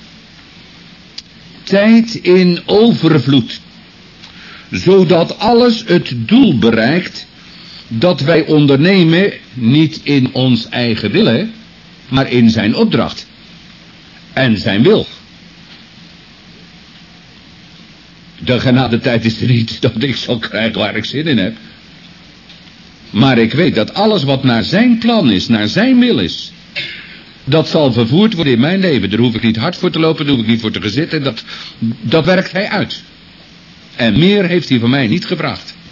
Tijd in overvloed. Zodat alles het doel bereikt dat wij ondernemen niet in ons eigen willen, maar in zijn opdracht. En zijn wil. De genadetijd is er niet dat ik zal krijgen waar ik zin in heb. Maar ik weet dat alles wat naar zijn plan is, naar zijn wil is, dat zal vervoerd worden in mijn leven. Daar hoef ik niet hard voor te lopen, daar hoef ik niet voor te gezitten. Dat werkt hij uit. En meer heeft hij van mij niet gevraagd.